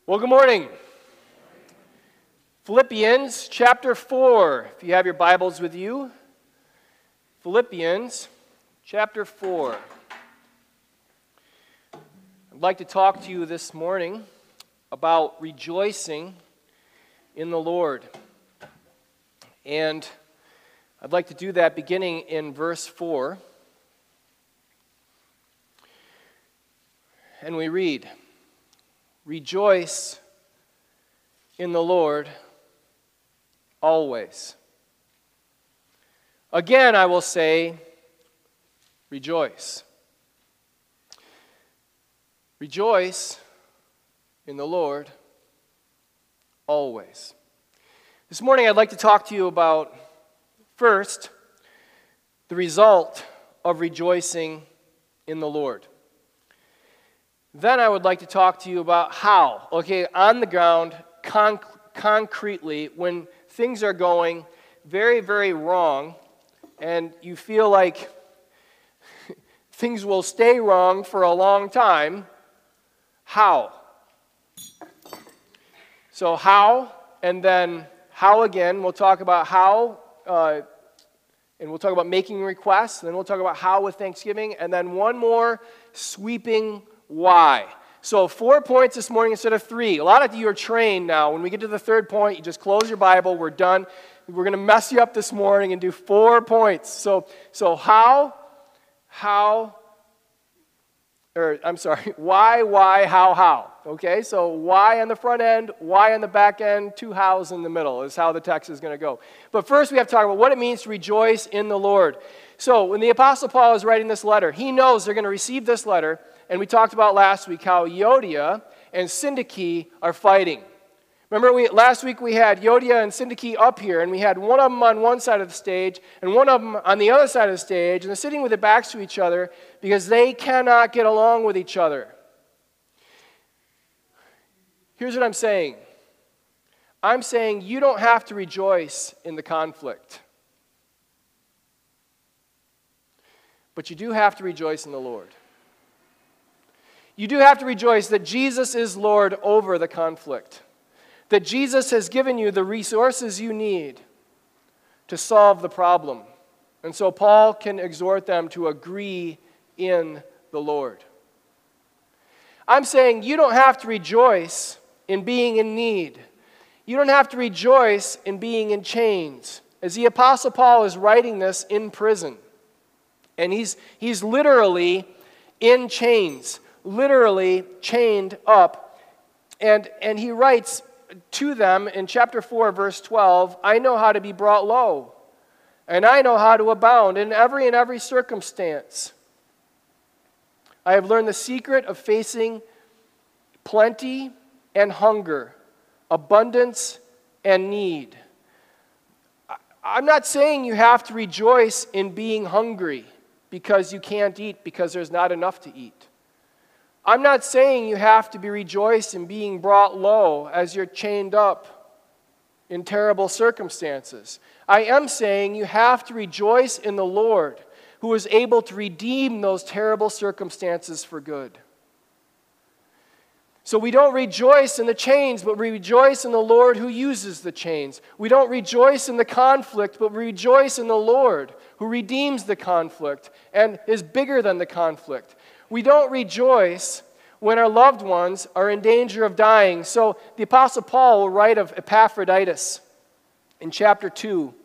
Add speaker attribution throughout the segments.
Speaker 1: Well, good morning. Philippians chapter 4, if you have your Bibles with you. Philippians chapter 4. I'd like to talk to you this morning about rejoicing in the Lord. And I'd like to do that beginning in verse 4. And we read, "Rejoice in the Lord always. Again, I will say, rejoice." Rejoice in the Lord always. This morning, I'd like to talk to you about, first, the result of rejoicing in the Lord. Then I would like to talk to you about how, on the ground, concretely, when things are going very, very wrong, and you feel like things will stay wrong for a long time, how? So how, and then how again. We'll talk about how, and we'll talk about making requests, and then we'll talk about how with Thanksgiving, and then one more sweeping why. So 4 points this morning instead of 3. A lot of you are trained now. When we get to the third point, you just close your Bible. We're done. We're going to mess you up this morning and do 4 points. So why, how. Okay, so why on the front end, why on the back end, 2 hows in the middle is how the text is going to go. But first we have to talk about what it means to rejoice in the Lord. So when the Apostle Paul is writing this letter, he knows they're going to receive this letter. And we talked about last week how Euodia and Syntyche are fighting. Remember, last week we had Euodia and Syntyche up here, and we had one of them on one side of the stage and one of them on the other side of the stage, and they're sitting with their backs to each other because they cannot get along with each other. Here's what I'm saying. I'm saying you don't have to rejoice in the conflict, but you do have to rejoice in the Lord. You do have to rejoice that Jesus is Lord over the conflict, that Jesus has given you the resources you need to solve the problem. And so Paul can exhort them to agree in the Lord. I'm saying you don't have to rejoice in being in need. You don't have to rejoice in being in chains. As the Apostle Paul is writing this in prison, and he's literally in chains, literally chained up. And he writes to them in chapter 4, verse 12, "I know how to be brought low, and I know how to abound in every circumstance. I have learned the secret of facing plenty and hunger, abundance and need." I'm not saying you have to rejoice in being hungry because you can't eat because there's not enough to eat. I'm not saying you have to be rejoiced in being brought low as you're chained up in terrible circumstances. I am saying you have to rejoice in the Lord who is able to redeem those terrible circumstances for good. So we don't rejoice in the chains, but we rejoice in the Lord who uses the chains. We don't rejoice in the conflict, but we rejoice in the Lord who redeems the conflict and is bigger than the conflict. We don't rejoice when our loved ones are in danger of dying. So the Apostle Paul will write of Epaphroditus in chapter 2,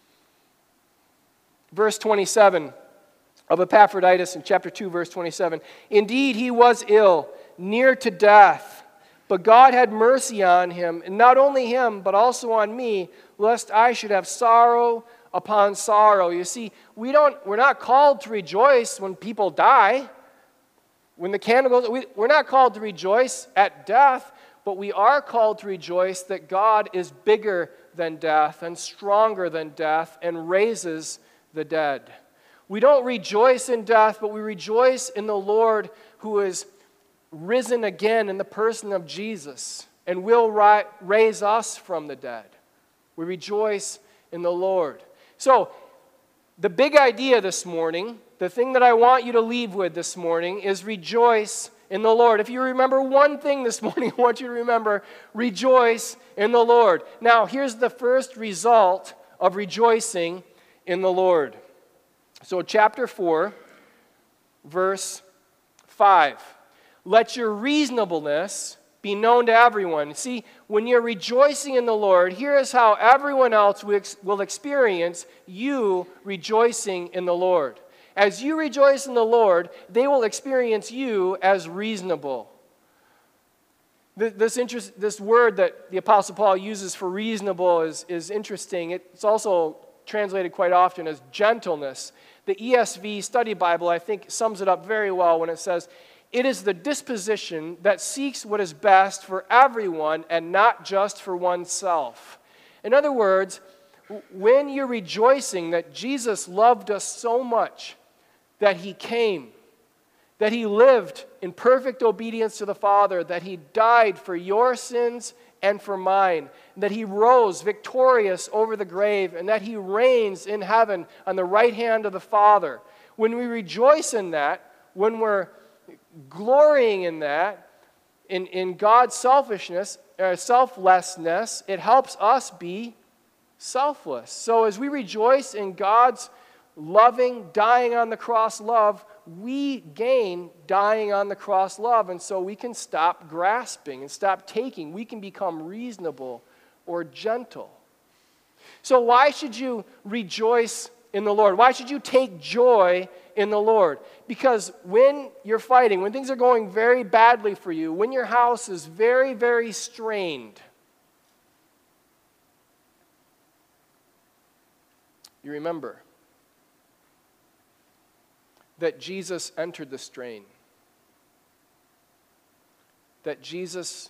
Speaker 1: verse 27, of Epaphroditus in chapter 2, verse 27. "Indeed, he was ill, near to death, but God had mercy on him, and not only him, but also on me, lest I should have sorrow upon sorrow." You see, we're not called to rejoice when people die. When the candle goes, we're not called to rejoice at death, but we are called to rejoice that God is bigger than death and stronger than death and raises the dead. We don't rejoice in death, but we rejoice in the Lord who is risen again in the person of Jesus and will raise us from the dead. We rejoice in the Lord. So, the big idea this morning, the thing that I want you to leave with this morning is rejoice in the Lord. If you remember one thing this morning, I want you to remember, rejoice in the Lord. Now, here's the first result of rejoicing in the Lord. So chapter 4, verse 5. Let your reasonableness be known to everyone. See, when you're rejoicing in the Lord, here is how everyone else will experience you rejoicing in the Lord. As you rejoice in the Lord, they will experience you as reasonable. This word that the Apostle Paul uses for reasonable is interesting. It's also translated quite often as gentleness. The ESV Study Bible, I think, sums it up very well when it says, "It is the disposition that seeks what is best for everyone and not just for oneself." In other words, when you're rejoicing that Jesus loved us so much that he came, that he lived in perfect obedience to the Father, that he died for your sins and for mine, that he rose victorious over the grave, and that he reigns in heaven on the right hand of the Father. When we rejoice in that, when we're glorying in that, in God's selflessness, it helps us be selfless. So as we rejoice in God's loving, dying on the cross love, we gain dying on the cross love, and so we can stop grasping and stop taking. We can become reasonable or gentle. So why should you rejoice in the Lord? Why should you take joy in the Lord? Because when you're fighting, when things are going very badly for you, when your house is very, very strained, you remember that Jesus entered the strain, that Jesus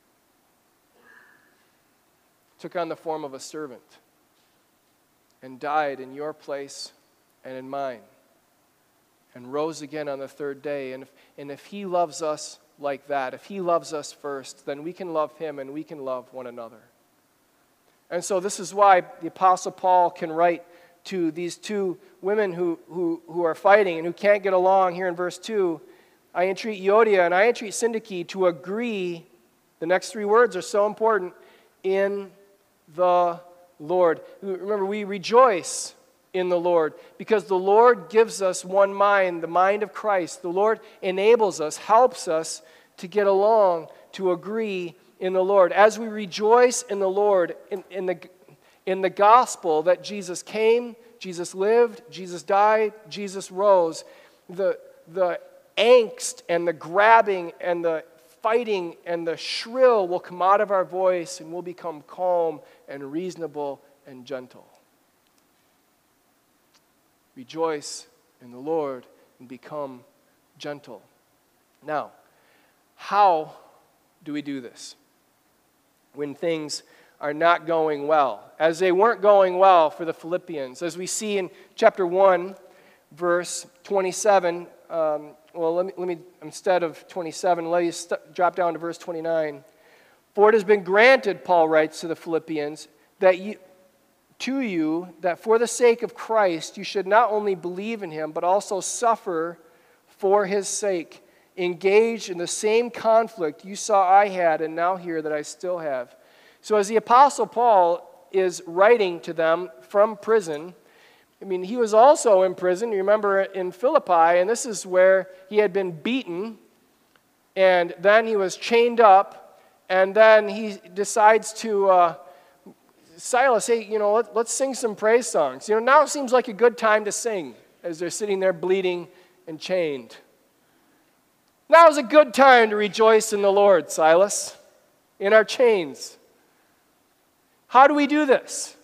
Speaker 1: took on the form of a servant and died in your place and in mine, and rose again on the third day. And if he loves us like that, if he loves us first, then we can love him and we can love one another. And so this is why the Apostle Paul can write to these two women who are fighting and who can't get along here in verse 2. I entreat Euodia and I entreat Syntyche to agree, the next three words are so important, in the Lord. Remember, we rejoice in the Lord because the Lord gives us one mind, the mind of Christ. The Lord enables us, helps us to get along, to agree in the Lord. As we rejoice in the Lord, in the gospel that Jesus came, Jesus lived, Jesus died, Jesus rose, the angst and the grabbing and the fighting and the shrill will come out of our voice and we'll become calm and reasonable and gentle. Rejoice in the Lord and become gentle. Now, how do we do this when things are not going well, as they weren't going well for the Philippians? As we see in chapter 1, verse 27, let me instead of 27, let you drop down to verse 29. For it has been granted, Paul writes to the Philippians, that for the sake of Christ you should not only believe in him, but also suffer for his sake, engaged in the same conflict you saw I had and now hear that I still have. So as the Apostle Paul is writing to them from prison, he was also in prison, you remember, in Philippi, and this is where he had been beaten, and then he was chained up, and then he decides to, Silas, hey, let's sing some praise songs. Now it seems like a good time to sing as they're sitting there bleeding and chained. Now is a good time to rejoice in the Lord, Silas, in our chains. How do we do this?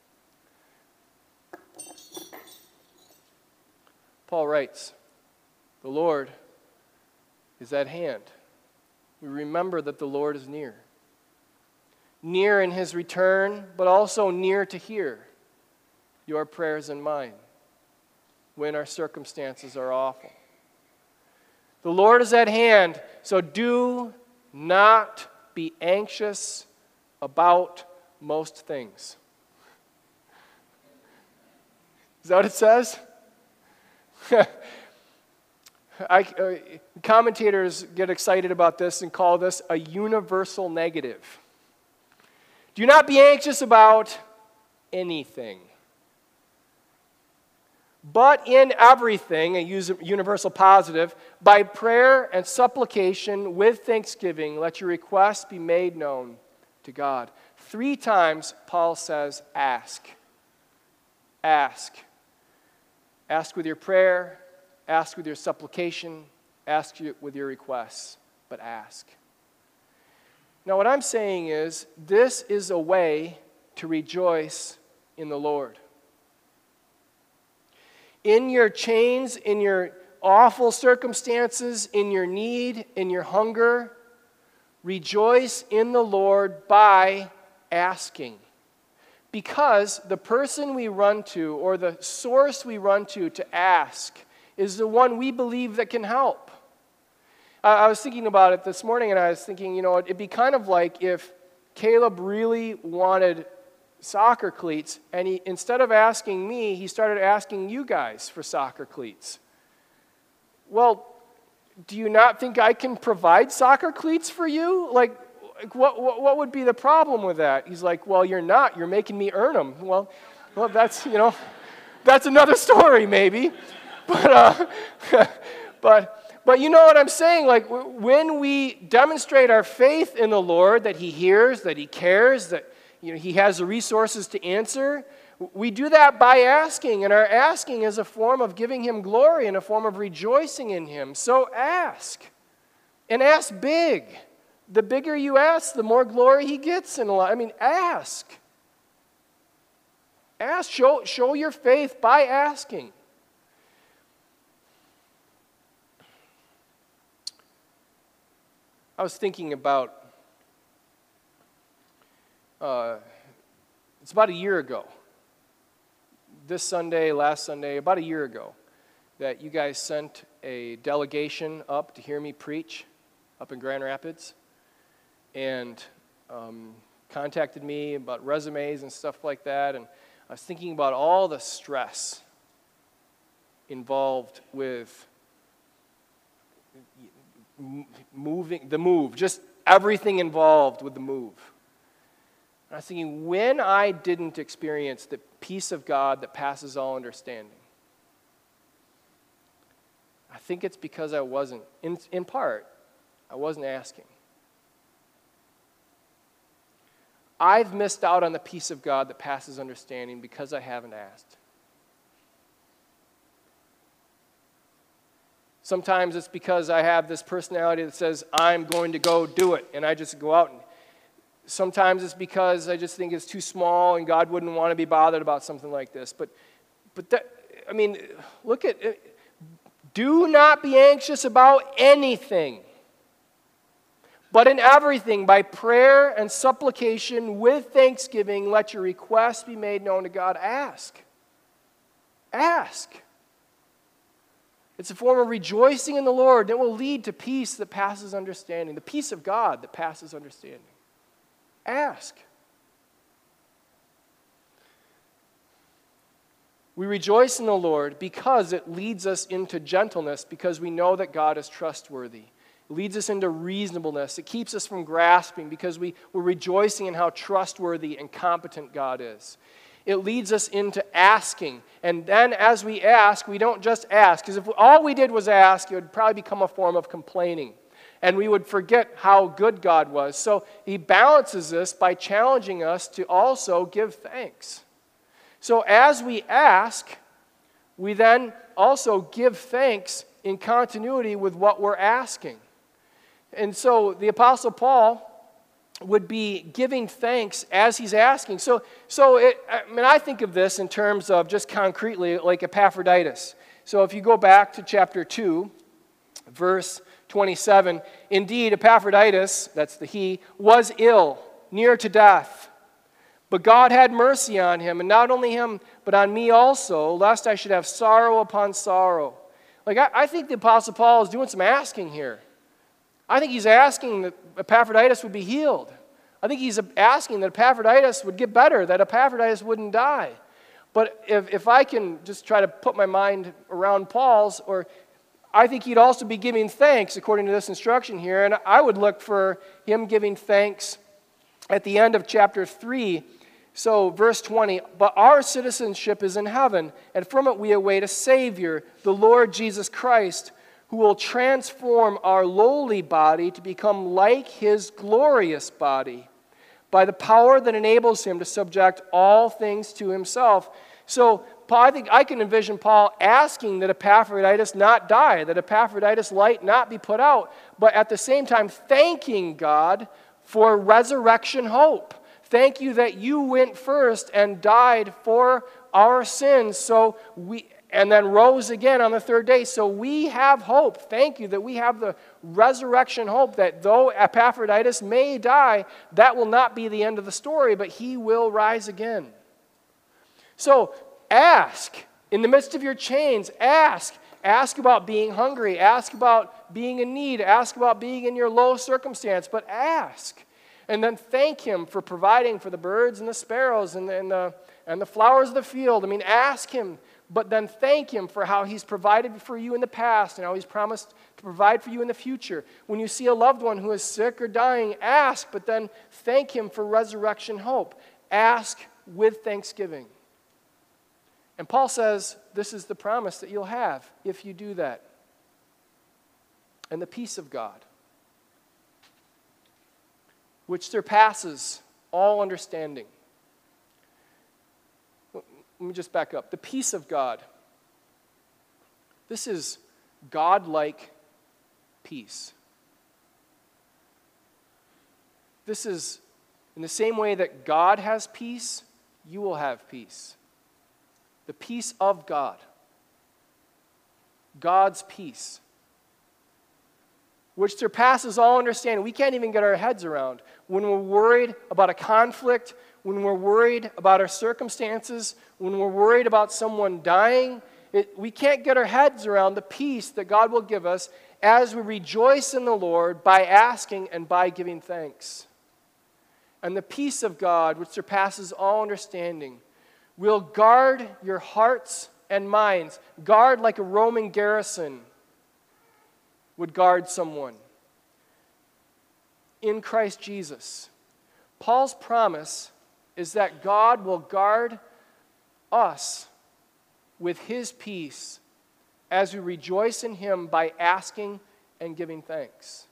Speaker 1: Paul writes, the Lord is at hand. We remember that the Lord is near. Near in his return, but also near to hear your prayers and mine when our circumstances are awful. The Lord is at hand, so do not be anxious about most things. Is that what it says? Commentators get excited about this and call this a universal negative. Do not be anxious about anything, but in everything, a universal positive, by prayer and supplication with thanksgiving, let your requests be made known to God. 3 times Paul says, ask. Ask. Ask with your prayer, ask with your supplication, ask with your requests, but ask. Now what I'm saying is, this is a way to rejoice in the Lord. In your chains, in your awful circumstances, in your need, in your hunger, rejoice in the Lord by asking. Because the person we run to, or the source we run to ask, is the one we believe that can help. I was thinking about it this morning, and I was thinking, it'd be kind of like if Caleb really wanted soccer cleats, and instead of asking me, he started asking you guys for soccer cleats. Well, do you not think I can provide soccer cleats for you? What would be the problem with that? He's like, well, you're not. You're making me earn them. Well, that's, that's another story maybe. But you know what I'm saying? When we demonstrate our faith in the Lord, that He hears, that He cares, that He has the resources to answer, we do that by asking, and our asking is a form of giving Him glory and a form of rejoicing in Him. So ask, and ask big. The bigger you ask, the more glory He gets in a lot. Ask. Ask. Show your faith by asking. I was thinking about, it's about a year ago, this Sunday, last Sunday, about a year ago, that you guys sent a delegation up to hear me preach up in Grand Rapids, and contacted me about resumes and stuff like that, and I was thinking about all the stress involved with the move, just everything involved with the move. And I was thinking, when I didn't experience the peace of God that passes all understanding, I think it's because I wasn't, in part, I wasn't asking. I've missed out on the peace of God that passes understanding because I haven't asked. Sometimes it's because I have this personality that says, I'm going to go do it, and I just go out. And sometimes it's because I just think it's too small and God wouldn't want to be bothered about something like this. But look at it. Do not be anxious about anything, but in everything, by prayer and supplication with thanksgiving, let your requests be made known to God. Ask. Ask. It's a form of rejoicing in the Lord that will lead to peace that passes understanding, the peace of God that passes understanding. Ask. We rejoice in the Lord because it leads us into gentleness, because we know that God is trustworthy. It leads us into reasonableness. It keeps us from grasping because we're rejoicing in how trustworthy and competent God is. It leads us into asking. And then as we ask, we don't just ask. Because if all we did was ask, it would probably become a form of complaining. And we would forget how good God was. So He balances this by challenging us to also give thanks. So as we ask, we then also give thanks in continuity with what we're asking. And so the Apostle Paul would be giving thanks as he's asking. I think of this in terms of just concretely like Epaphroditus. So if you go back to chapter 2, verse 27, indeed Epaphroditus, that's the he, was ill, near to death. But God had mercy on him, and not only him, but on me also, lest I should have sorrow upon sorrow. I think the Apostle Paul is doing some asking here. I think he's asking that Epaphroditus would be healed. I think he's asking that Epaphroditus would get better, that Epaphroditus wouldn't die. But if I can just try to put my mind around Paul's, I think he'd also be giving thanks according to this instruction here, and I would look for him giving thanks at the end of chapter 3. So, verse 20, but our citizenship is in heaven, and from it we await a Savior, the Lord Jesus Christ, who will transform our lowly body to become like his glorious body, by the power that enables him to subject all things to himself. So, Paul, I think I can envision Paul asking that Epaphroditus not die, that Epaphroditus' light not be put out, but at the same time thanking God for resurrection hope. Thank you that you went first and died for our sins, and then rose again on the third day. So we have hope. Thank you that we have the resurrection hope that though Epaphroditus may die, that will not be the end of the story, but he will rise again. So ask, in the midst of your chains, ask. Ask about being hungry. Ask about being in need. Ask about being in your low circumstance, but ask. And then thank him for providing for the birds and the sparrows and the flowers of the field. I mean, ask him, but then thank him for how he's provided for you in the past and how he's promised to provide for you in the future. When you see a loved one who is sick or dying, ask, but then thank him for resurrection hope. Ask with thanksgiving. And Paul says this is the promise that you'll have if you do that. And the peace of God, which surpasses all understanding. Let me just back up. The peace of God. This is God-like peace. This is, in the same way that God has peace, you will have peace. The peace of God. God's peace, which surpasses all understanding. We can't even get our heads around. When we're worried about a conflict, when we're worried about our circumstances, when we're worried about someone dying, we can't get our heads around the peace that God will give us as we rejoice in the Lord by asking and by giving thanks. And the peace of God, which surpasses all understanding, will guard your hearts and minds. Guard like a Roman garrison would guard someone in Christ Jesus. Paul's promise is that God will guard us with his peace as we rejoice in him by asking and giving thanks.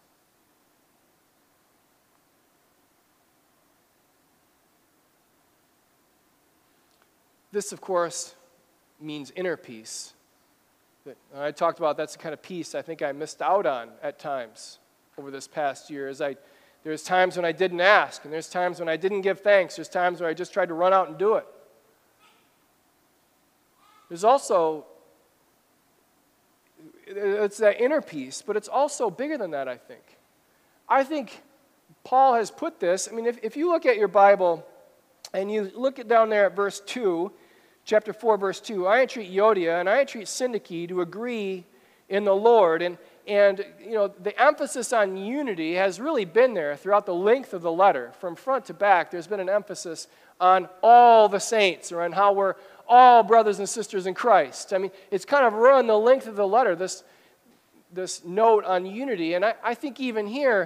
Speaker 1: This, of course, means inner peace. I talked about that's the kind of peace I think I missed out on at times over this past year. There's times when I didn't ask, and there's times when I didn't give thanks. There's times where I just tried to run out and do it. There's also, it's that inner peace, but it's also bigger than that, I think. I think Paul has put this, I mean, if you look at your Bible and you look at down there at verse 2, chapter 4, verse 2, I entreat Euodia and I entreat Syntyche to agree in the Lord. And you know, the emphasis on unity has really been there throughout the length of the letter. From front to back, there's been an emphasis on all the saints, or on how we're all brothers and sisters in Christ. I mean, it's kind of run the length of the letter, this note on unity. And I think even here,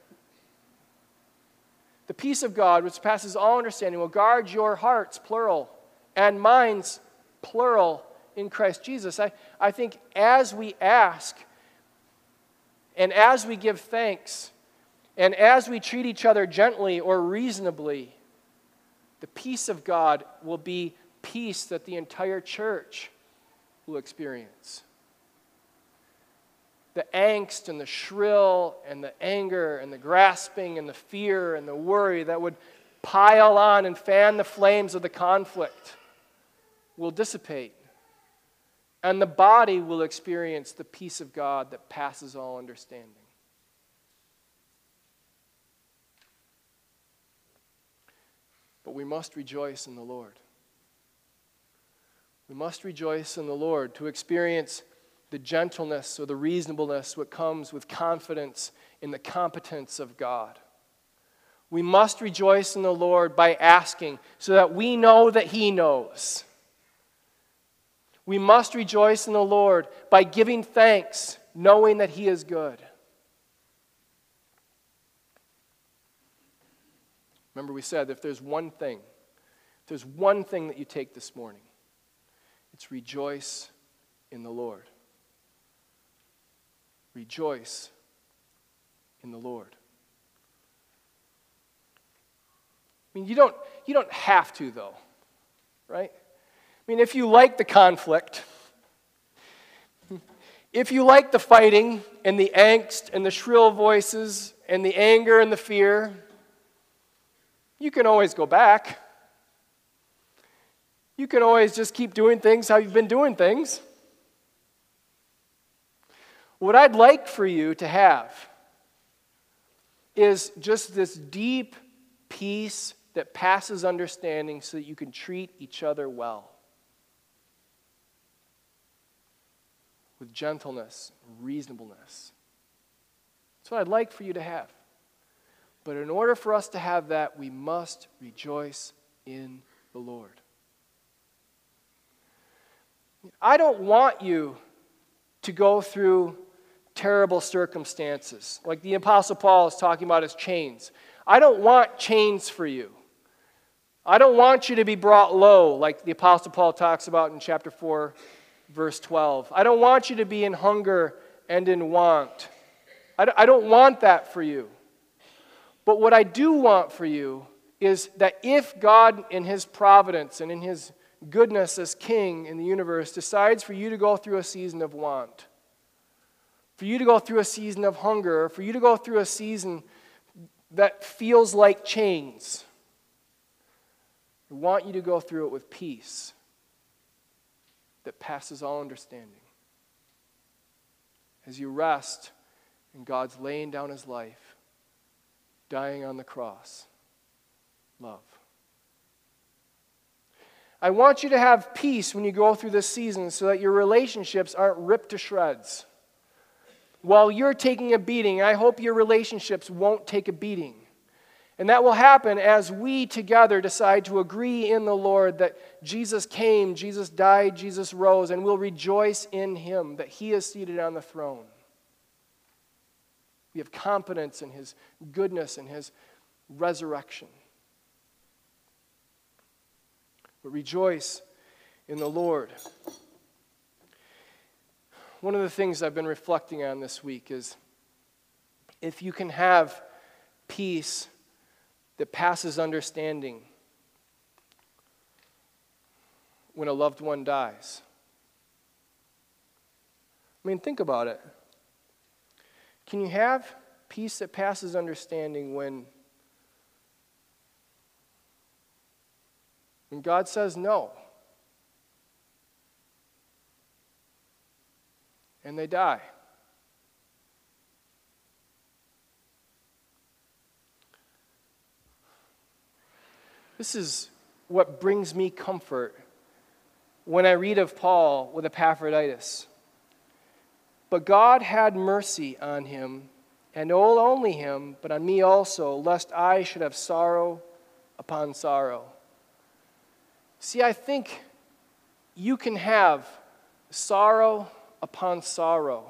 Speaker 1: the peace of God, which passes all understanding, will guard your hearts, plural, and minds, plural, in Christ Jesus. I think as we ask, and as we give thanks, and as we treat each other gently or reasonably, the peace of God will be peace that the entire church will experience. The angst and the shrill and the anger and the grasping and the fear and the worry that would pile on and fan the flames of the conflict will dissipate. And the body will experience the peace of God that passes all understanding. But we must rejoice in the Lord. We must rejoice in the Lord to experience the gentleness or the reasonableness that comes with confidence in the competence of God. We must rejoice in the Lord by asking so that we know that He knows. We must rejoice in the Lord by giving thanks knowing that He is good. Remember we said, if there's one thing that you take this morning, it's rejoice in the Lord. Rejoice in the Lord. I mean, you don't have to, though, right? I mean, if you like the conflict, if you like the fighting and the angst and the shrill voices and the anger and the fear, you can always go back. You can always just keep doing things how you've been doing things. What I'd like for you to have is just this deep peace that passes understanding so that you can treat each other well. With gentleness, reasonableness. That's what I'd like for you to have. But in order for us to have that, we must rejoice in the Lord. I don't want you to go through terrible circumstances, like the Apostle Paul is talking about as chains. I don't want chains for you. I don't want you to be brought low, like the Apostle Paul talks about in chapter 4, verse 12. I don't want you to be in hunger and in want. I don't want that for you. But what I do want for you is that if God in His providence and in His goodness as King in the universe decides for you to go through a season of want, for you to go through a season of hunger, for you to go through a season that feels like chains, I want you to go through it with peace that passes all understanding. As you rest in God's laying down His life, dying on the cross, love. I want you to have peace when you go through this season so that your relationships aren't ripped to shreds. While you're taking a beating, I hope your relationships won't take a beating. And that will happen as we together decide to agree in the Lord that Jesus came, Jesus died, Jesus rose, and we'll rejoice in Him, that He is seated on the throne. We have confidence in His goodness and His resurrection. But rejoice in the Lord. One of the things I've been reflecting on this week is if you can have peace that passes understanding when a loved one dies. I mean, think about it. Can you have peace that passes understanding when God says no? And they die. This is what brings me comfort when I read of Paul with Epaphroditus. But God had mercy on him, and not only him, but on me also, lest I should have sorrow upon sorrow. See, I think you can have sorrow upon sorrow,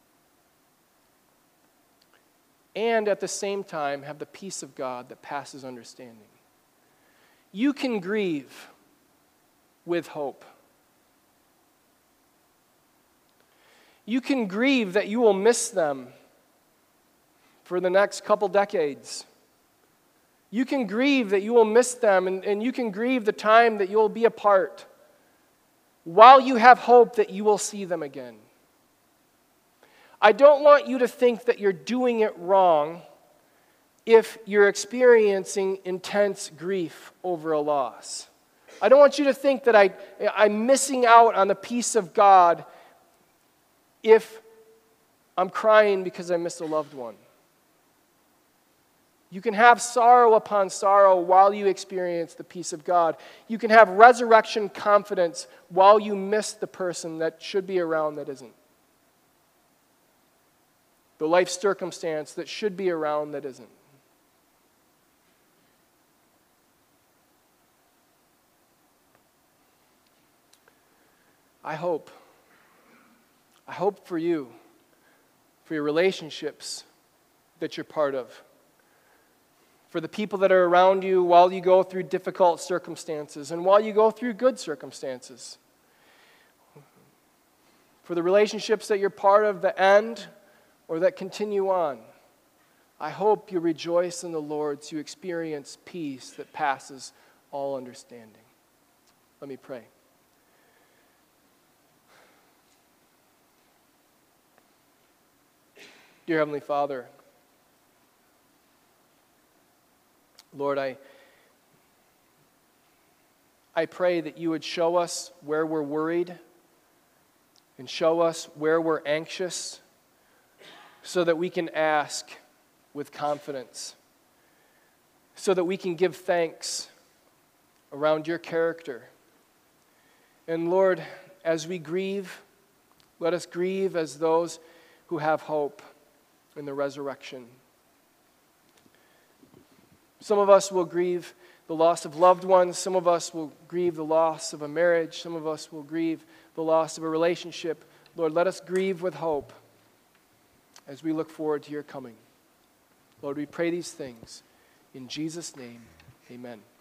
Speaker 1: and at the same time have the peace of God that passes understanding. You can grieve with hope. You can grieve that you will miss them for the next couple decades. You can grieve that you will miss them, and you can grieve the time that you'll be apart, while you have hope that you will see them again. I don't want you to think that you're doing it wrong if you're experiencing intense grief over a loss. I don't want you to think that I'm missing out on the peace of God if I'm crying because I miss a loved one. You can have sorrow upon sorrow while you experience the peace of God. You can have resurrection confidence while you miss the person that should be around that isn't. The life circumstance that should be around that isn't. I hope for you for your relationships that you're part of, for the people that are around you while you go through difficult circumstances and while you go through good circumstances, for the relationships that you're part of that end or that continue on. I hope you rejoice in the Lord so you experience peace that passes all understanding. Let me pray. Dear Heavenly Father, Lord, I pray that you would show us where we're worried and show us where we're anxious so that we can ask with confidence, so that we can give thanks around your character. And Lord, as we grieve, let us grieve as those who have hope in the resurrection. Some of us will grieve the loss of loved ones. Some of us will grieve the loss of a marriage. Some of us will grieve the loss of a relationship. Lord, let us grieve with hope as we look forward to your coming. Lord, we pray these things in Jesus' name. Amen.